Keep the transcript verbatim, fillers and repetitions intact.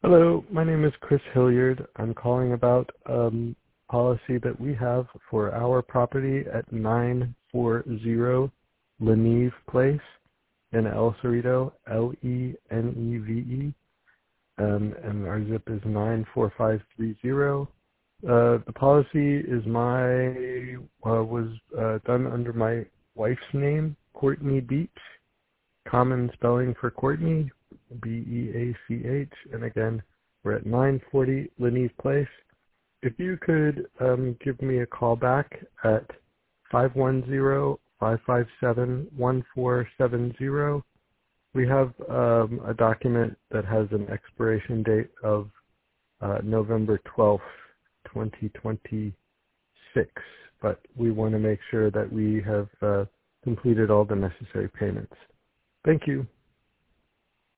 Hello, my name is Chris Hilliard. I'm calling about um policy that we have for our property at nine forty Leneve Place in El Cerrito, L E N E V E, um, and our zip is nine four five three zero. Uh, the policy is my, uh, was uh, done under my wife's name, Courtney Beach, common spelling for Courtney, B E A C H, and again, we're at nine forty Leneve Place. If you could um, give me a call back at five one zero, five five seven, one four seven zero. We have um, a document that has an expiration date of uh, November twelfth, twenty twenty-six, but we want to make sure that we have uh, completed all the necessary payments. Thank you.